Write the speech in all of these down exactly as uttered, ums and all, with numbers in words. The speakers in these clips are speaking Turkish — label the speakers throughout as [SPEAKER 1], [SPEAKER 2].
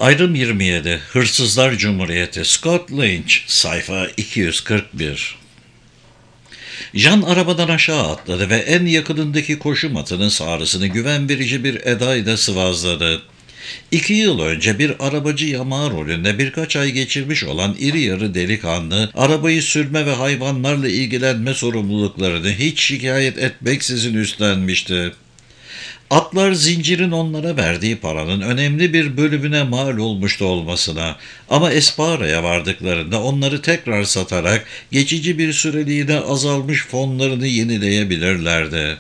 [SPEAKER 1] Ayrım yirmi yedi. Hırsızlar Cumhuriyeti. Scott Lynch. Sayfa iki yüz kırk bir. Jean arabadan aşağı atladı ve en yakınındaki koşu matının sağrısını güven verici bir edayla sıvazladı. İki yıl önce bir arabacı yamağı rolünde birkaç ay geçirmiş olan iri yarı delikanlı, arabayı sürme ve hayvanlarla ilgilenme sorumluluklarını hiç şikayet etmeksizin üstlenmişti. Atlar zincirin onlara verdiği paranın önemli bir bölümüne mal olmuştu olmasına ama Espara'ya vardıklarında onları tekrar satarak geçici bir süreliğine azalmış fonlarını yenileyebilirlerdi.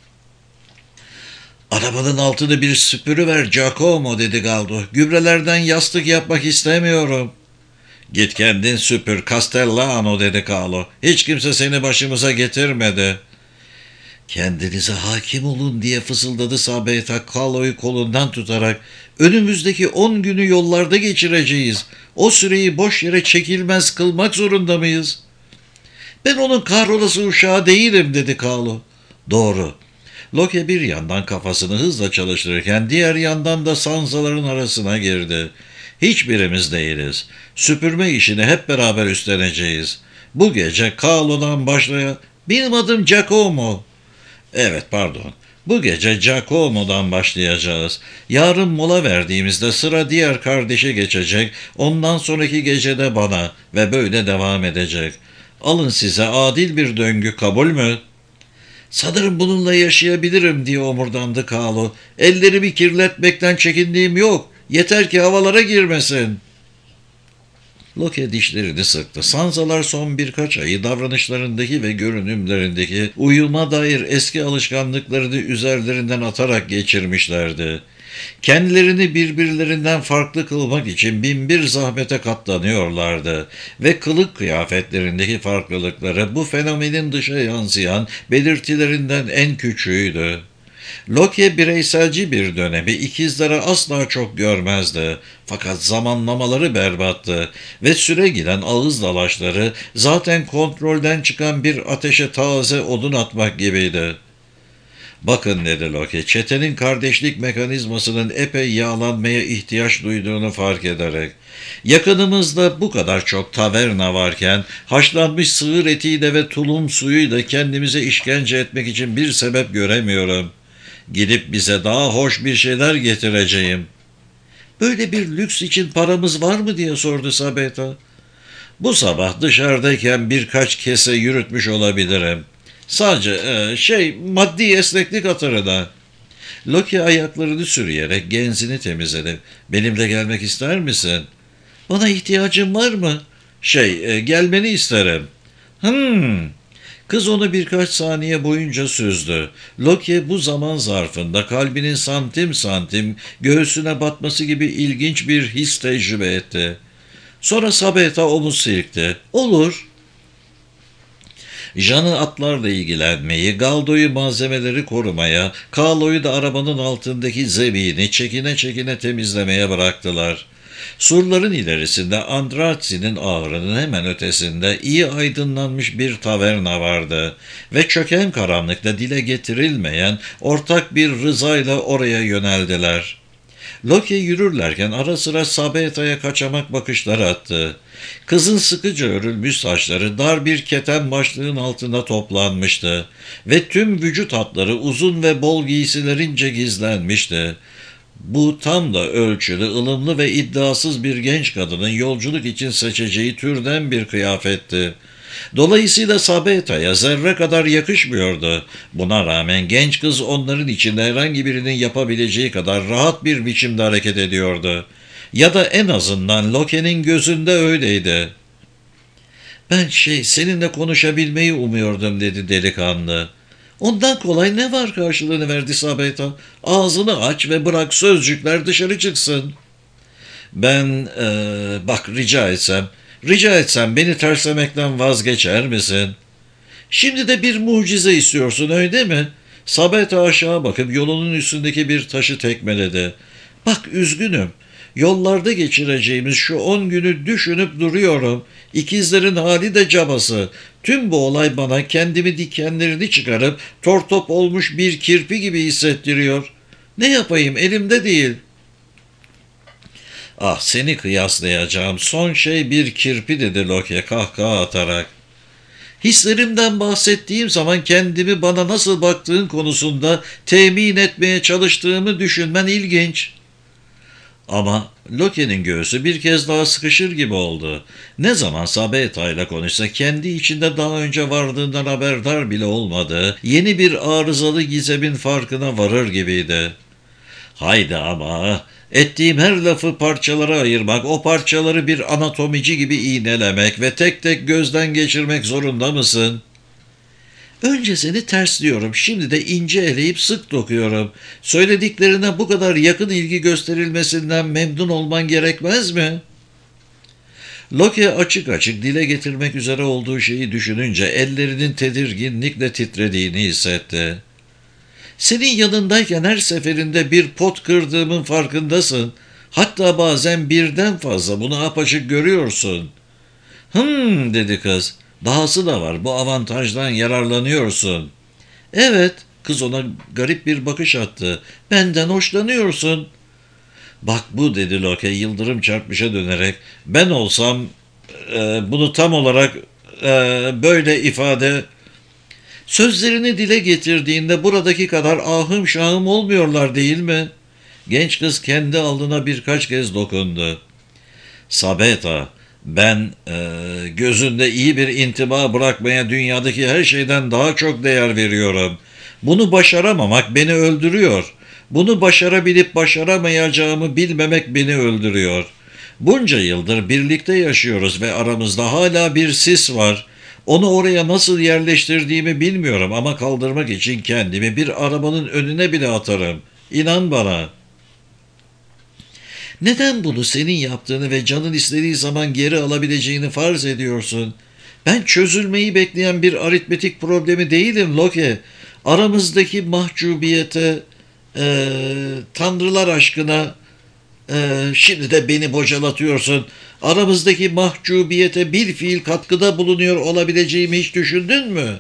[SPEAKER 1] "Arabanın altını bir süpürüver Giacomo," dedi Galdo. "Gübrelerden yastık yapmak istemiyorum." "Git kendin süpür Castellano," dedi Carlo. "Hiç kimse seni başımıza getirmedi." "Kendinize hakim olun," diye fısıldadı Sabeta Carlo'yu kolundan tutarak. "Önümüzdeki on günü yollarda geçireceğiz. O süreyi boş yere çekilmez kılmak zorunda mıyız?" "Ben onun kahrolası uşağı değilim," dedi Carlo. "Doğru." Loke bir yandan kafasını hızla çalıştırırken diğer yandan da sanzaların arasına girdi. "Hiçbirimiz değiliz. Süpürme işini hep beraber üstleneceğiz. Bu gece Carlo'dan başlayan... Benim adım Giacomo." "Evet, pardon. Bu gece Giacomo'dan başlayacağız. Yarın mola verdiğimizde sıra diğer kardeşe geçecek, ondan sonraki gecede bana ve böyle devam edecek. Alın size adil bir döngü, kabul mü?" "Sanırım bununla yaşayabilirim," diye omurdandı Carlo. "Ellerimi kirletmekten çekindiğim yok. Yeter ki havalara girmesin." Loke dişlerini sıktı. Sansalar son birkaç ayı davranışlarındaki ve görünümlerindeki uyuma dair eski alışkanlıklarını üzerlerinden atarak geçirmişlerdi. Kendilerini birbirlerinden farklı kılmak için binbir zahmete katlanıyorlardı ve kılık kıyafetlerindeki farklılıkları bu fenomenin dışa yansıyan belirtilerinden en küçüğüydü. Loki bireyselci bir dönemi ikizlere asla çok görmezdi. Fakat zamanlamaları berbattı ve süre giden ağız dalaşları zaten kontrolden çıkan bir ateşe taze odun atmak gibiydi. "Bakın," dedi Loki, çetenin kardeşlik mekanizmasının epey yağlanmaya ihtiyaç duyduğunu fark ederek. "Yakınımızda bu kadar çok taverna varken haşlanmış sığır etiyle ve tulum suyuyla kendimize işkence etmek için bir sebep göremiyorum. Gidip bize daha hoş bir şeyler getireceğim." "Böyle bir lüks için paramız var mı?" diye sordu Sabeta. "Bu sabah dışarıdayken birkaç kese yürütmüş olabilirim. Sadece e, şey maddi esneklik hatırına." Loki ayaklarını sürüyerek genzini temizledi. "Benimle gelmek ister misin?" "Bana ihtiyacın var mı?" "Şey, e, gelmeni isterim." "Hmm." Kız onu birkaç saniye boyunca süzdü. Loki bu zaman zarfında kalbinin santim santim göğsüne batması gibi ilginç bir his tecrübe etti. Sonra Sabeta omuz silkti. "Olur." Jean'ı atlarla ilgilenmeyi, Galdo'yu malzemeleri korumaya, Carlo'yu da arabanın altındaki zemini çekine çekine temizlemeye bıraktılar. Surların ilerisinde Andratsi'nin ahırının hemen ötesinde iyi aydınlanmış bir taverna vardı ve çöken karanlıkta dile getirilmeyen ortak bir rızayla oraya yöneldiler. Loki yürürlerken ara sıra Sabeta'ya kaçamak bakışlar attı. Kızın sıkıca örülmüş saçları dar bir keten başlığın altında toplanmıştı ve tüm vücut hatları uzun ve bol giysilerince gizlenmişti. Bu tam da ölçülü, ılımlı ve iddiasız bir genç kadının yolculuk için seçeceği türden bir kıyafetti. Dolayısıyla Sabeta'ya zerre kadar yakışmıyordu. Buna rağmen genç kız onların içinde herhangi birinin yapabileceği kadar rahat bir biçimde hareket ediyordu. Ya da en azından Loki'nin gözünde öyleydi. "Ben şey, seninle konuşabilmeyi umuyordum," dedi delikanlı. "Ondan kolay ne var?" karşılığını verdi Sabeta. "Ağzını aç ve bırak sözcükler dışarı çıksın." "Ben, ee, bak rica etsem, rica etsem beni terslemekten vazgeçer misin?" "Şimdi de bir mucize istiyorsun, öyle mi?" Sabeta aşağı bakıp yolunun üstündeki bir taşı tekmeledi. "Bak, üzgünüm. Yollarda geçireceğimiz şu on günü düşünüp duruyorum. İkizlerin hali de cabası. Tüm bu olay bana kendimi dikenlerini çıkarıp tortop olmuş bir kirpi gibi hissettiriyor. Ne yapayım, elimde değil." Ah, seni kıyaslayacağım son şey bir kirpi dedi Loki kahkaha atarak. Hislerimden bahsettiğim zaman kendimi bana nasıl baktığın konusunda temin etmeye çalıştığımı düşünmen ilginç. Ama Loki'nin göğsü bir kez daha sıkışır gibi oldu. Ne zaman Sabeta ile konuşsa kendi içinde daha önce vardığından haberdar bile olmadığı yeni bir arızalı gizemin farkına varır gibiydi. Haydi ama ettiğim her lafı parçalara ayırmak, o parçaları bir anatomici gibi iğnelemek ve tek tek gözden geçirmek zorunda mısın? Önce seni tersliyorum, şimdi de ince eleyip sık dokuyorum. Söylediklerine bu kadar yakın ilgi gösterilmesinden memnun olman gerekmez mi? Loki açık açık dile getirmek üzere olduğu şeyi düşününce ellerinin tedirginlikle titrediğini hissetti. Senin yanındayken her seferinde bir pot kırdığımın farkındasın. Hatta bazen birden fazla, bunu apaçık görüyorsun. Hımm dedi kız. Dahası da var, bu avantajdan yararlanıyorsun. Evet, kız ona garip bir bakış attı. Benden hoşlanıyorsun. Bak bu dedi Loki yıldırım çarpmışa dönerek. Ben olsam e, bunu tam olarak e, böyle ifade... Sözlerini dile getirdiğinde buradaki kadar ahım şahım olmuyorlar değil mi? Genç kız kendi alnına birkaç kez dokundu. Sabeta, ben e, gözünde iyi bir intiba bırakmaya dünyadaki her şeyden daha çok değer veriyorum. Bunu başaramamak beni öldürüyor. Bunu başarabilip başaramayacağımı bilmemek beni öldürüyor. Bunca yıldır birlikte yaşıyoruz ve aramızda hala bir sis var. Onu oraya nasıl yerleştirdiğimi bilmiyorum ama kaldırmak için kendimi bir arabanın önüne bile atarım. İnan bana. Neden bunu senin yaptığını ve canın istediği zaman geri alabileceğini farz ediyorsun? Ben çözülmeyi bekleyen bir aritmetik problemi değilim Loki. Aramızdaki mahcubiyete, eee, tanrılar aşkına, eee, şimdi de beni bocalatıyorsun. Aramızdaki mahcubiyete bir fiil katkıda bulunuyor olabileceğimi hiç düşündün mü?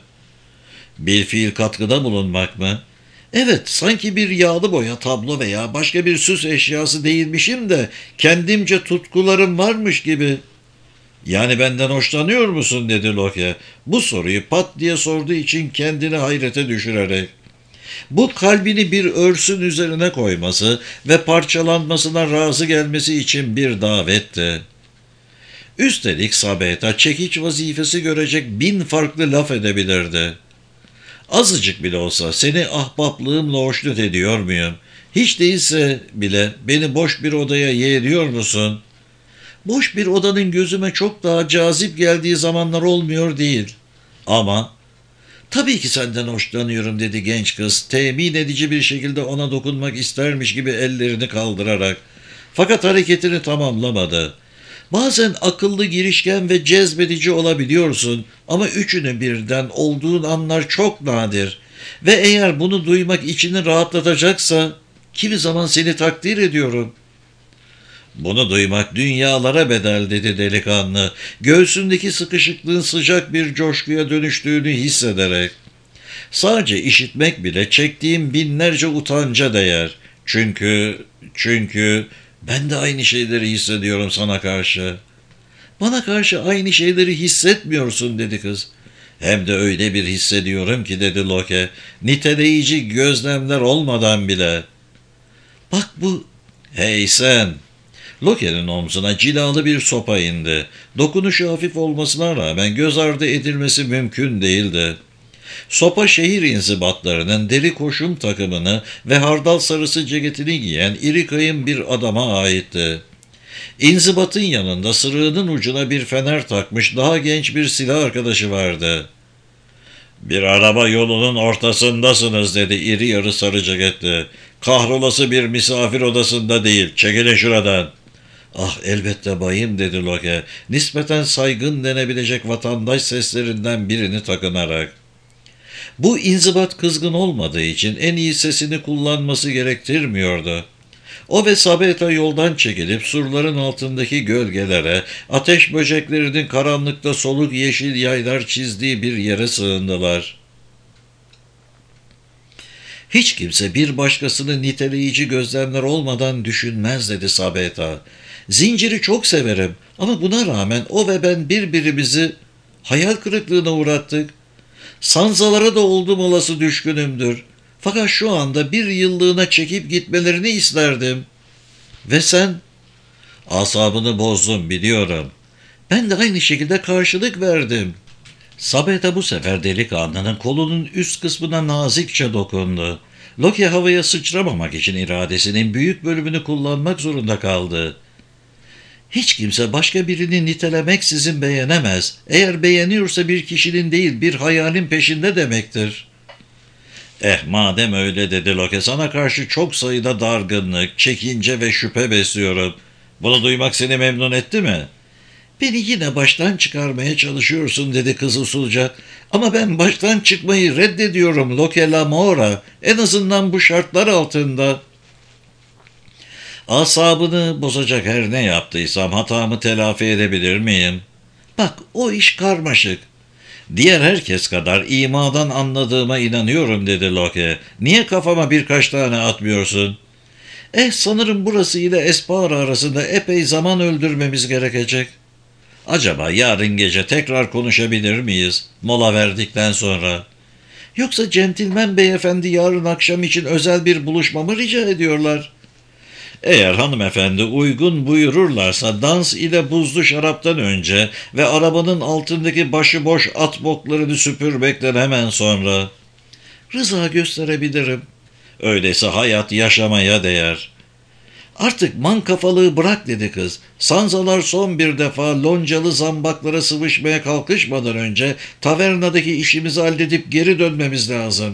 [SPEAKER 1] Bir fiil katkıda bulunmak mı? Evet, sanki bir yağlı boya, tablo veya başka bir süs eşyası değilmişim de kendimce tutkularım varmış gibi. Yani benden hoşlanıyor musun dedi Loki. Bu soruyu pat diye sorduğu için kendini hayrete düşürerek. Bu kalbini bir örsün üzerine koyması ve parçalanmasına razı gelmesi için bir davetti. Üstelik Sabeta çekiç vazifesi görecek bin farklı laf edebilirdi. Azıcık bile olsa seni ahbaplığımla hoşnut ediyor muyum? Hiç değilse bile beni boş bir odaya yeğliyor musun? Boş bir odanın gözüme çok daha cazip geldiği zamanlar olmuyor değil. Ama tabii ki senden hoşlanıyorum dedi genç kız temin edici bir şekilde ona dokunmak istermiş gibi ellerini kaldırarak. Fakat hareketini tamamlamadı. Bazen akıllı, girişken ve cezbedici olabiliyorsun ama üçünü birden olduğun anlar çok nadir. Ve eğer bunu duymak içini rahatlatacaksa kimi zaman seni takdir ediyorum. Bunu duymak dünyalara bedel dedi delikanlı. Göğsündeki sıkışıklığın sıcak bir coşkuya dönüştüğünü hissederek. Sadece işitmek bile çektiğim binlerce utanca değer. Çünkü, çünkü ben de aynı şeyleri hissediyorum sana karşı. Bana karşı aynı şeyleri hissetmiyorsun dedi kız. Hem de öyle bir hissediyorum ki dedi Loki. Niteleyici gözlemler olmadan bile. Bak bu... Hey sen! Loki'nin omzuna cilalı bir sopa indi. Dokunuşu hafif olmasına rağmen göz ardı edilmesi mümkün değildi. Sopa şehir inzibatlarının deri koşum takımını ve hardal sarısı ceketini giyen iri kayın bir adama aitti. İnzibatın yanında sırığının ucuna bir fener takmış daha genç bir silah arkadaşı vardı. ''Bir araba yolunun ortasındasınız.'' dedi iri yarı sarı ceketli. ''Kahrolası bir misafir odasında değil. Çekilin şuradan.'' ''Ah elbette bayım.'' dedi Loki, nispeten saygın denebilecek vatandaş seslerinden birini takınarak. Bu inzibat kızgın olmadığı için en iyi sesini kullanması gerektirmiyordu. O ve Sabeta yoldan çekilip surların altındaki gölgelere, ateş böceklerinin karanlıkta soluk yeşil yaylar çizdiği bir yere sığındılar. Hiç kimse bir başkasını niteleyici gözlemler olmadan düşünmez dedi Sabeta. Zinciri çok severim ama buna rağmen o ve ben birbirimizi hayal kırıklığına uğrattık. Sanzalara da oldum olası düşkünümdür. Fakat şu anda bir yıllığına çekip gitmelerini isterdim. Ve sen? Asabını bozdum biliyorum. Ben de aynı şekilde karşılık verdim. Sabeta bu sefer delikanlının kolunun üst kısmına nazikçe dokundu. Loki havaya sıçramamak için iradesinin büyük bölümünü kullanmak zorunda kaldı. Hiç kimse başka birini nitelemeksizin beğenemez. Eğer beğeniyorsa bir kişinin değil bir hayalin peşinde demektir. Eh madem öyle dedi Loki, sana karşı çok sayıda dargınlık, çekince ve şüphe besliyorum. Bunu duymak seni memnun etti mi? Beni yine baştan çıkarmaya çalışıyorsun dedi kız usulca. Ama ben baştan çıkmayı reddediyorum Loki Lamora. En azından bu şartlar altında. Asabını bozacak her ne yaptıysam hatamı telafi edebilir miyim? Bak o iş karmaşık. Diğer herkes kadar imadan anladığıma inanıyorum dedi Loki. Niye kafama birkaç tane atmıyorsun? Eh sanırım burası ile Espara arasında epey zaman öldürmemiz gerekecek. Acaba yarın gece tekrar konuşabilir miyiz? Mola verdikten sonra. Yoksa centilmen beyefendi yarın akşam için özel bir buluşma mı rica ediyorlar? Eğer hanımefendi uygun buyururlarsa dans ile buzlu şaraptan önce ve arabanın altındaki başıboş at boklarını süpürmekten hemen sonra. Rıza gösterebilirim. Öyleyse hayat yaşamaya değer. Artık man kafalığı bırak dedi kız. Sanzalar son bir defa loncalı zambaklara sıvışmaya kalkışmadan önce tavernadaki işimizi halledip geri dönmemiz lazım.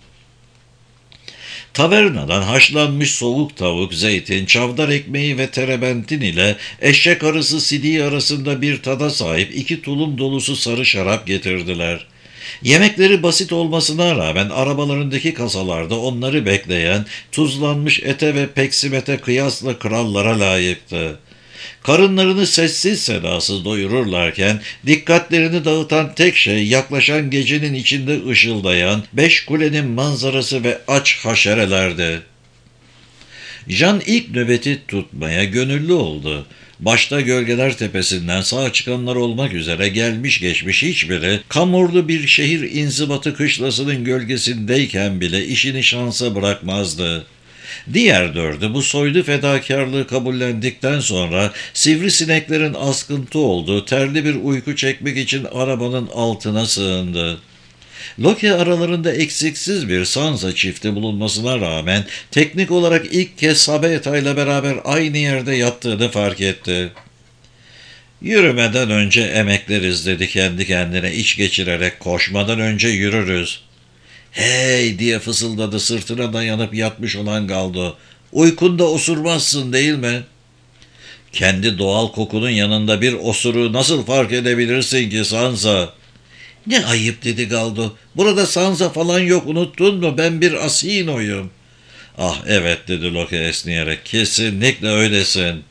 [SPEAKER 1] Tavernadan haşlanmış soğuk tavuk, zeytin, çavdar ekmeği ve terebentin ile eşek arısı sidiği arasında bir tada sahip iki tulum dolusu sarı şarap getirdiler. Yemekleri basit olmasına rağmen arabalarındaki kasalarda onları bekleyen tuzlanmış ete ve peksimete kıyasla krallara layıktı. Karınlarını sessiz sedasız doyururlarken dikkatlerini dağıtan tek şey yaklaşan gecenin içinde ışıldayan beş kulenin manzarası ve aç haşerelerdi. Jan ilk nöbeti tutmaya gönüllü oldu. Başta Gölgeler Tepesi'nden sağ çıkanlar olmak üzere gelmiş geçmiş hiçbiri kamurlu bir şehir inzibatı kışlasının gölgesindeyken bile işini şansa bırakmazdı. Diğer dördü bu soylu fedakarlığı kabullendikten sonra sivrisineklerin askıntı olduğu terli bir uyku çekmek için arabanın altına sığındı. Loki aralarında eksiksiz bir Sansa çifti bulunmasına rağmen teknik olarak ilk kez Sabeta ile beraber aynı yerde yattığını fark etti. Yürümeden önce emekleriz dedi kendi kendine iç geçirerek, koşmadan önce yürürüz. Hey diye fısıldadı sırtına dayanıp yatmış olan Galdo. Uykunda osurmazsın değil mi? Kendi doğal kokunun yanında bir osuru nasıl fark edebilirsin ki Sansa? Ne ayıp dedi Galdo. Burada Sansa falan yok, unuttun mu? Ben bir Asino'yum. Ah evet dedi Loki esneyerek. Kesinlikle öylesin.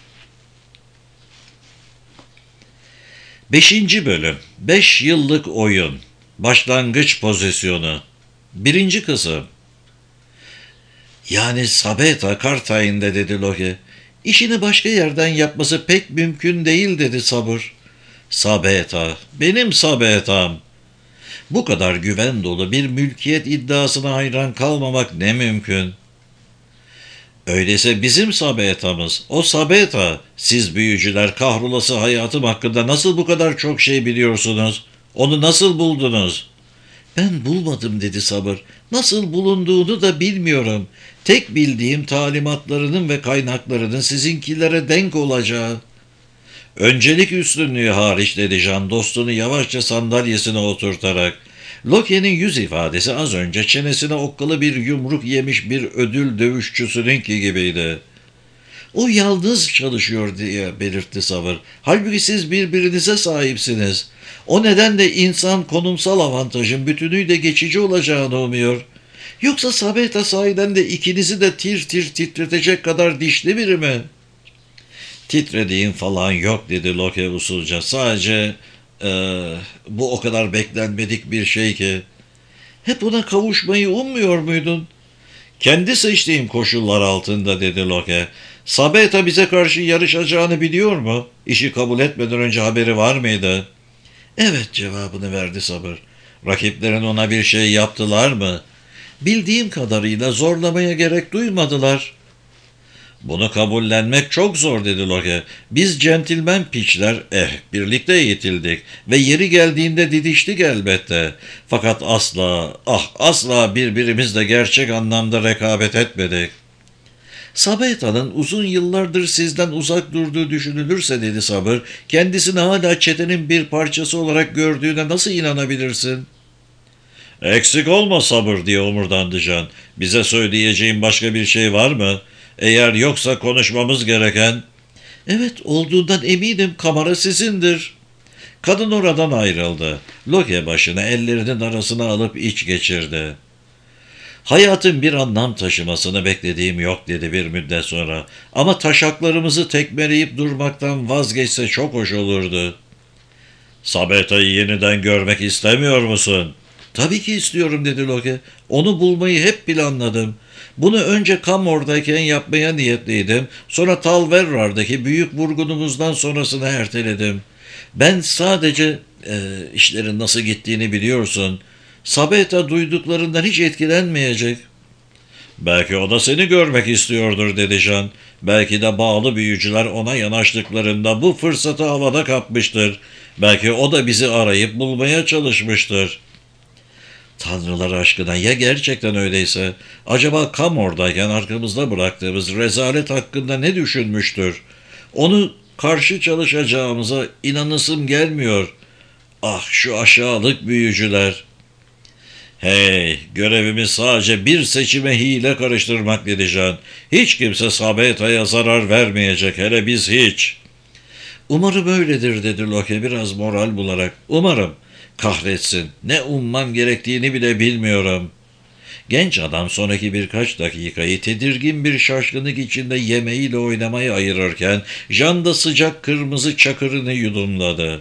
[SPEAKER 1] Beşinci bölüm. Beş yıllık oyun. Başlangıç pozisyonu. Birinci kısım. Yani Sabeta Kartay'ında dedi Loki. İşini başka yerden yapması pek mümkün değil dedi Sabır. Sabeta, benim Sabeta'm. Bu kadar güven dolu bir mülkiyet iddiasına hayran kalmamak ne mümkün? Öyleyse bizim Sabeta'mız, o Sabeta. Siz büyücüler kahrolası hayatım hakkında nasıl bu kadar çok şey biliyorsunuz? Onu nasıl buldunuz? Ben bulmadım dedi Sabır. Nasıl bulunduğunu da bilmiyorum. Tek bildiğim talimatlarının ve kaynaklarının sizinkilere denk olacağı. Öncelik üstünlüğü hariç dedi Jan dostunu yavaşça sandalyesine oturtarak. Loki'nin yüz ifadesi az önce çenesine okkalı bir yumruk yemiş bir ödül dövüşçüsününki gibiydi. O yalnız çalışıyor diye belirtti Sabır. Halbuki siz birbirinize sahipsiniz. O nedenle insan konumsal avantajın bütünüyle geçici olacağını umuyor. Yoksa Sabeta sahiden de ikinizi de tir tir titretecek kadar dişli biri mi? Titrediğin falan yok dedi Loki usulca. Sadece ee, bu o kadar beklenmedik bir şey ki. Hep ona kavuşmayı ummuyor muydun? Kendi seçtiğim koşullar altında dedi Loki. Sabeta bize karşı yarışacağını biliyor mu? İşi kabul etmeden önce haberi var mıydı? Evet cevabını verdi Sabır. Rakiplerin ona bir şey yaptılar mı? Bildiğim kadarıyla zorlamaya gerek duymadılar. Bunu kabullenmek çok zor dedi Loke. Biz centilmen piçler eh birlikte eğitildik ve yeri geldiğinde didiştik elbette. Fakat asla ah asla birbirimizle gerçek anlamda rekabet etmedik. Sabeta'nın uzun yıllardır sizden uzak durduğu düşünülürse dedi Sabır, kendisini hala çetenin bir parçası olarak gördüğüne nasıl inanabilirsin? Eksik olma Sabır diye omurdandı Can. Bize söyleyeceğin başka bir şey var mı? Eğer yoksa konuşmamız gereken... Evet olduğundan eminim, kamera sizindir. Kadın oradan ayrıldı. Loke başını ellerinin arasına alıp iç geçirdi. Hayatın bir anlam taşımasını beklediğim yok dedi bir müddet sonra. Ama taşaklarımızı tekmeleyip durmaktan vazgeçse çok hoş olurdu. Sabeta'yı yeniden görmek istemiyor musun? Tabii ki istiyorum dedi Loke. Onu bulmayı hep planladım. Bunu önce Kamor'dayken yapmaya niyetliydim. Sonra Talverrar'daki büyük vurgunumuzdan sonrasını erteledim. Ben sadece e, işlerin nasıl gittiğini biliyorsun. Sabeta duyduklarından hiç etkilenmeyecek. Belki o da seni görmek istiyordur dedi Jean. Belki de bağlı büyücüler ona yanaştıklarında bu fırsatı havada kapmıştır. Belki o da bizi arayıp bulmaya çalışmıştır. Tanrılar aşkına ya gerçekten öyleyse? Acaba Kamor'dayken arkamızda bıraktığımız rezalet hakkında ne düşünmüştür? Onu karşı çalışacağımıza inanasım gelmiyor. Ah şu aşağılık büyücüler. Hey, görevimiz sadece bir seçime hile karıştırmak dedi Can. Hiç kimse Sabeta'ya zarar vermeyecek, hele biz hiç. Umarım öyledir dedi Loke biraz moral bularak. Umarım. Kahretsin, ne ummam gerektiğini bile bilmiyorum. Genç adam sonraki birkaç dakikayı tedirgin bir şaşkınlık içinde yemeğiyle oynamayı ayırırken Jan da sıcak kırmızı çakırını yudumladı.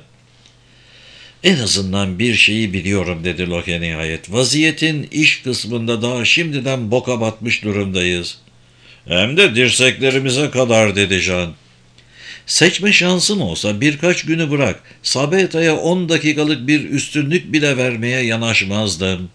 [SPEAKER 1] En azından bir şeyi biliyorum dedi Loke nihayet. Vaziyetin iş kısmında daha şimdiden boka batmış durumdayız. Hem de dirseklerimize kadar dedi Jan. Seçme şansım olsa birkaç günü bırak, Sabeta'ya on dakikalık bir üstünlük bile vermeye yanaşmazdım.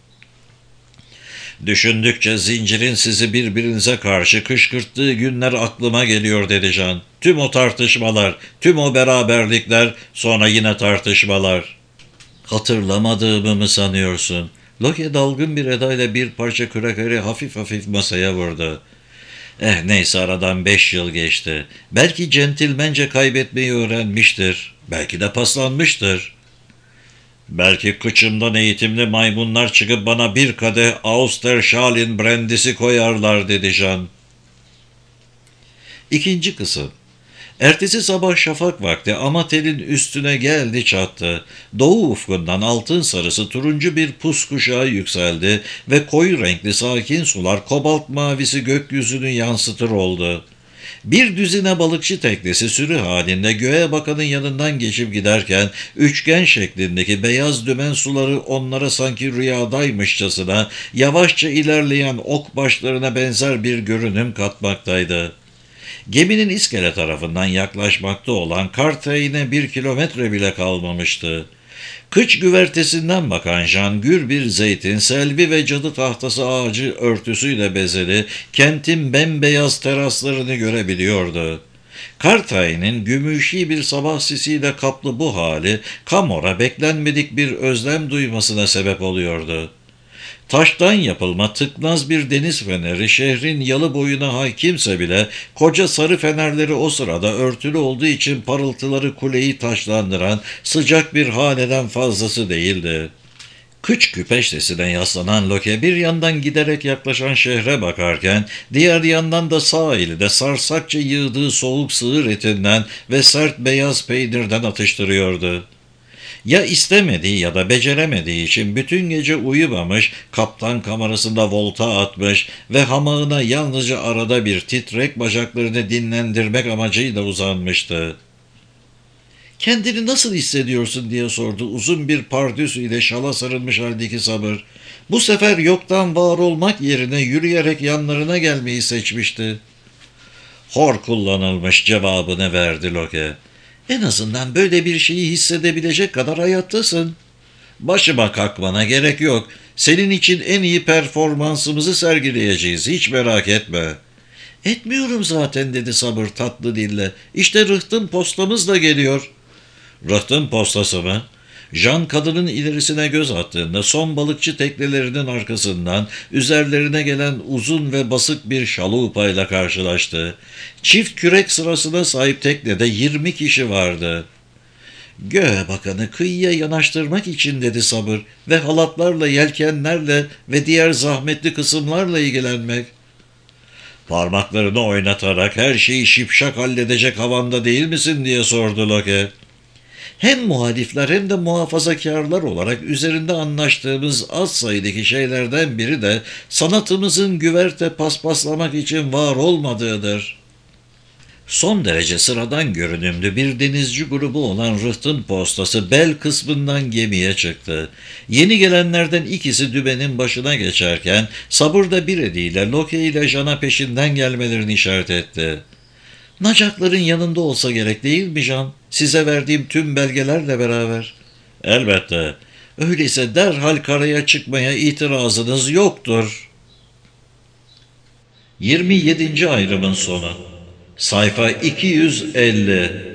[SPEAKER 1] Düşündükçe zincirin sizi birbirinize karşı kışkırttığı günler aklıma geliyor dedi Can. Tüm o tartışmalar, tüm o beraberlikler, sonra yine tartışmalar. Hatırlamadığımı mı sanıyorsun? Loki dalgın bir edayla bir parça krakeri hafif hafif masaya vurdu. Eh neyse aradan beş yıl geçti. Belki centilmence kaybetmeyi öğrenmiştir. Belki de paslanmıştır. Belki kıçımdan eğitimli maymunlar çıkıp bana bir kadeh Austerschalin brandisi koyarlar dedi Jean. İkinci kısım. Ertesi sabah şafak vakti Amatel'in üstüne geldi çattı. Doğu ufkundan altın sarısı turuncu bir pus kuşağı yükseldi ve koyu renkli sakin sular kobalt mavisi gökyüzünü yansıtır oldu. Bir düzine balıkçı teknesi sürü halinde göğe bakanın yanından geçip giderken üçgen şeklindeki beyaz dümen suları onlara sanki rüyadaymışçasına yavaşça ilerleyen ok başlarına benzer bir görünüm katmaktaydı. Geminin iskele tarafından yaklaşmakta olan Kartay'ine bir kilometre bile kalmamıştı. Kıç güvertesinden bakan Jean gür bir zeytin, selvi ve cadı tahtası ağacı örtüsüyle bezeli kentin bembeyaz teraslarını görebiliyordu. Kartay'ın gümüşi bir sabah sisiyle kaplı bu hali Kamor'a beklenmedik bir özlem duymasına sebep oluyordu. Taştan yapılma tıknaz bir deniz feneri şehrin yalı boyuna hakimse bile koca sarı fenerleri o sırada örtülü olduğu için parıltıları kuleyi taşlandıran sıcak bir haneden fazlası değildi. Kıç küpeştesine yaslanan Loke bir yandan giderek yaklaşan şehre bakarken diğer yandan da sahilde sarsakça yığdığı soğuk sığır etinden ve sert beyaz peynirden atıştırıyordu. Ya istemediği ya da beceremediği için bütün gece uyumamış, kaptan kamerasında volta atmış ve hamağına yalnızca arada bir titrek bacaklarını dinlendirmek amacıyla uzanmıştı. "Kendini nasıl hissediyorsun?" diye sordu uzun bir pardüsü ile şala sarılmış haldeki Sabır. Bu sefer yoktan var olmak yerine yürüyerek yanlarına gelmeyi seçmişti. Hor kullanılmış cevabını verdi Loke. En azından böyle bir şeyi hissedebilecek kadar hayattasın. Başıma kalkmana gerek yok. Senin için en iyi performansımızı sergileyeceğiz. Hiç merak etme. Etmiyorum zaten dedi Sabır tatlı dille. İşte rıhtım postamız da geliyor. Rıhtım postası mı? Jean kadının ilerisine göz attığında son balıkçı teknelerinin arkasından üzerlerine gelen uzun ve basık bir şalupayla karşılaştı. Çift kürek sırasına sahip teknede yirmi kişi vardı. Göğe bakanı kıyıya yanaştırmak için dedi Sabır ve halatlarla, yelkenlerle ve diğer zahmetli kısımlarla ilgilenmek. Parmaklarını oynatarak her şeyi şipşak halledecek havanda değil misin diye sordu Loke. Hem muhalifler hem de muhafazakarlar olarak üzerinde anlaştığımız az sayıdaki şeylerden biri de sanatımızın güverte paspaslamak için var olmadığıdır. Son derece sıradan görünümlü bir denizci grubu olan Rıhtım postası bel kısmından gemiye çıktı. Yeni gelenlerden ikisi dümenin başına geçerken Sabır da bir eliyle Loke ile Jan'a peşinden gelmelerini işaret etti. Nacakların yanında olsa gerek değil mi Jan? Size verdiğim tüm belgelerle beraber. Elbette. Öyleyse derhal karaya çıkmaya itirazınız yoktur. yirmi yedinci ayrımın sonu. Sayfa iki yüz elli.